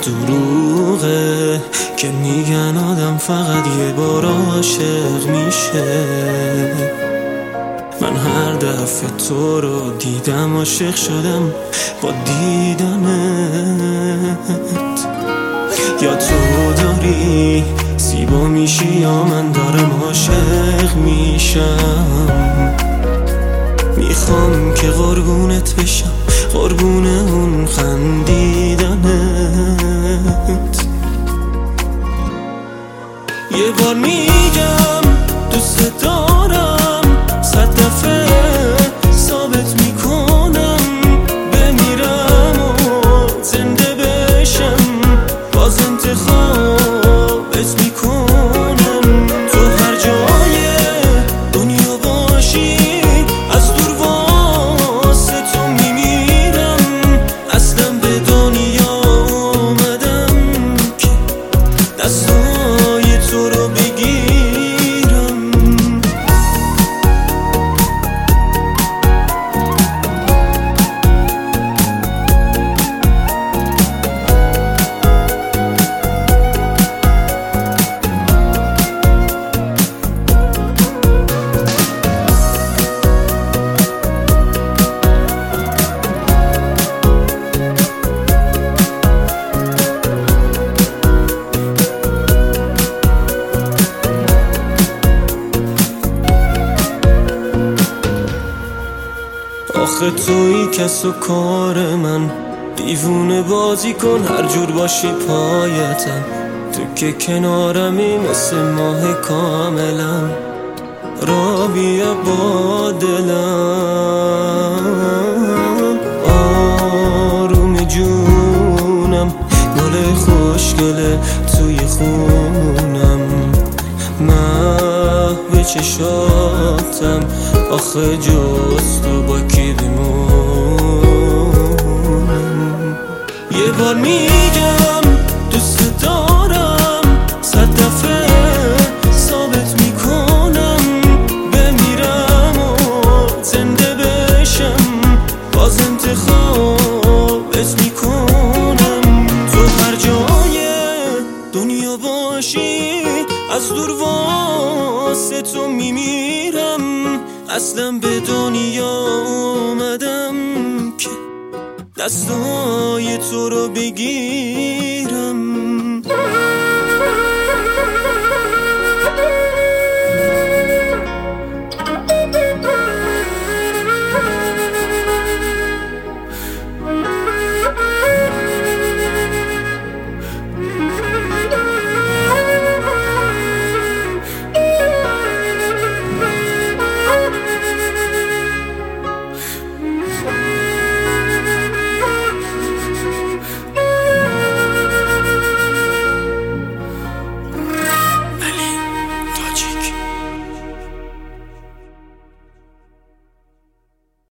دروغه که میگن آدم فقط یه بار عاشق میشه. من هر دفعه تو رو دیدم عاشق شدم با دیدنت. یا تو داری زیبا میشی یا من دارم عاشق میشم. میخوام که قربونت بشم، قربون اون خندیدنت. یه بار میگم دوست دارم، 100 دفعه ثابت میکنم. بمیرم و زنده بشم باز انتخابت میکنم. تو هر جای دنیا باشی از دور واسه تو میمیرم. اصلا به دنیا اومدم که دستای تو رو بگیرم. آخه توی کس و کار من، دیوونه بازی کن هر جور باشی پایتم. تو که کنارمی مثل ماه کاملم. را بیا با دلم آروم جونم. گل خوشگله توی خونم، محو چشاتم. آخه جز تو با کی بمونم. یه بار میگم دوست دارم، 100 دفعه ثابت میکنم. بمیرم و زنده بشم باز انتخابت میکنم. تو هر جای دنیا باشی از دور واسه تو میمیرم. اصلا به دنیا اومدم که دستای تو رو بگیرم.